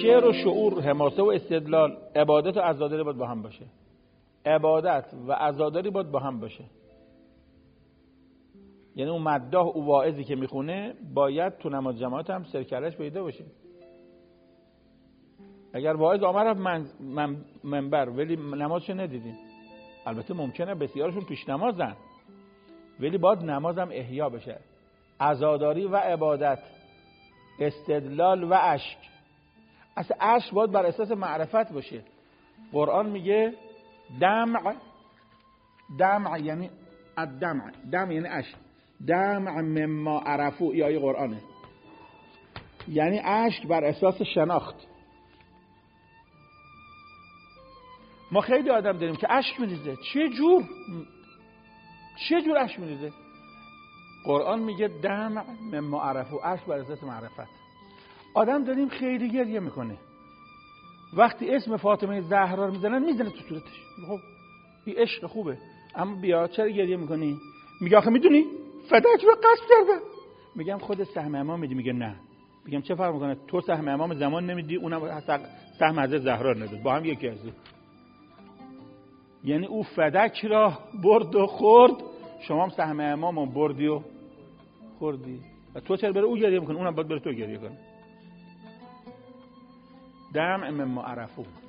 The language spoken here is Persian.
شعر و شعور، حماسه و استدلال، عبادت و عزاداری باید با هم باشه. عبادت و عزاداری باید با هم باشه. یعنی اون مداح و واعظی که میخونه باید تو نماز جماعت هم سرکلش پیدا باشه. اگر واعظ آمد منبر ولی نمازشو ندیدیم، البته ممکنه بسیارشون پیش نمازن، ولی باید نمازم احیا بشه. عزاداری و عبادت، استدلال و اشک. اصلا اشک باید بر اساس معرفت باشه. قرآن میگه دمع یعنی الدمع، دمع یعنی اشک، دمع مما عرفو، ای آیه قرآنه، یعنی اشک بر اساس شناخت. ما خیلی آدم داریم که اشک میریزه. چه جور اشک میریزه؟ قرآن میگه دمع مما عرفو، اشک بر اساس معرفت. آدم داریم خیلی گریه میکنه، وقتی اسم فاطمه زهرا رو میزنه تو صورتش. خب این عشق خوبه، اما بیا چرا گریه میکنی؟ میگه آخه میدونی فداک رو قصد کردن. میگم خود سهم امام میدی؟ میگه نه. میگم چه فرق میکنه؟ تو سهم امام زمان نمیدی، اونم سهم حضرت زهرا نداد، با هم یکی هستی. یعنی او فدک را برد و خورد، شما هم سهم امامو بردی و خوردی. و تو چرا بره او گریه میکنه؟ اونم باید بره تو گریه کنه. دمع مما عرفو.